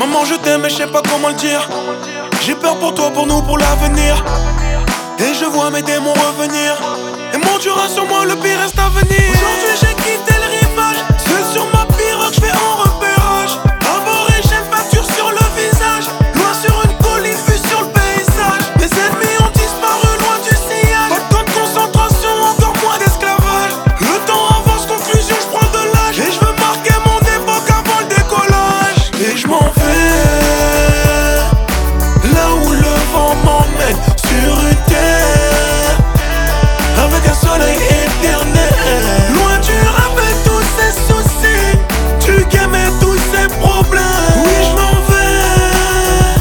Maman je t'aime mais je sais pas comment le dire. J'ai peur pour toi, pour nous, pour l'avenir. Et je vois mes démons revenir. Et montera sur moi, le pire reste à venir. Aujourd'hui j'ai quitté le rivage, seul sur ma pirogue, je fais en repérage. Aborigène, peinture sur le visage. Loin sur une colline, vue sur le paysage. Mes ennemis ont disparu loin du sillage. Pas de camp de concentration, encore moins d'esclavage. Le temps avance, conclusion, je prends de l'âge. Et je veux marquer mon époque avant le décollage. Et je m'en vais là où le vent m'emmène, sur une terre avec un soleil éternel. Loin du rap et tous ses soucis, du game et tous ses problèmes. Oui je m'en vais,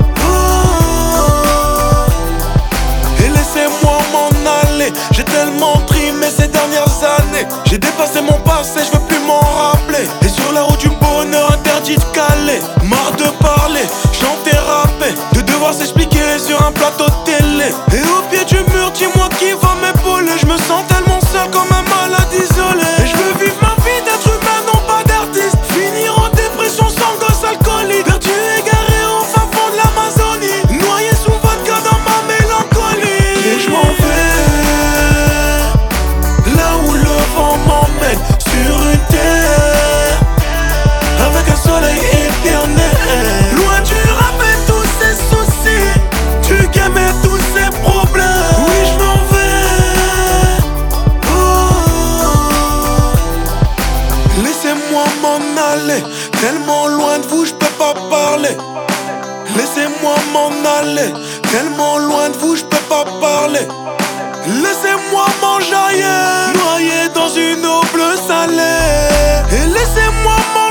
oh. Et laissez-moi m'en aller. J'ai tellement trimé ces dernières années. J'ai dépassé mon passé, je veux plus m'en rappeler. Et sur la route du bonheur, interdit de caler. Marre de parler, chanter, rapper, de devoir s'expliquer sur un plateau de télé. Et au pied du mur, dis-moi qui va m'épauler. Je me sens tellement seul comme un malade isolé. Et je veux vivre ma vie d'être humain, non pas d'artiste. Finir en dépression sans gosse alcoolique. Perdu, égaré au fin fond de l'Amazonie. Noyé sous vodka dans ma mélancolie. Et je m'en vais là où le vent m'emmène, sur une terre avec un soleil éternel. Loin du rap et tous ses soucis, du game et tous ses problèmes. Oui je m'en vais, oh. Laissez-moi m'en aller, tellement loin de vous je peux pas parler. Laissez-moi m'en aller, tellement loin de vous je peux pas parler. Laissez-moi m'enjailler, noyé dans une eau bleue salée. Et laissez-moi m'en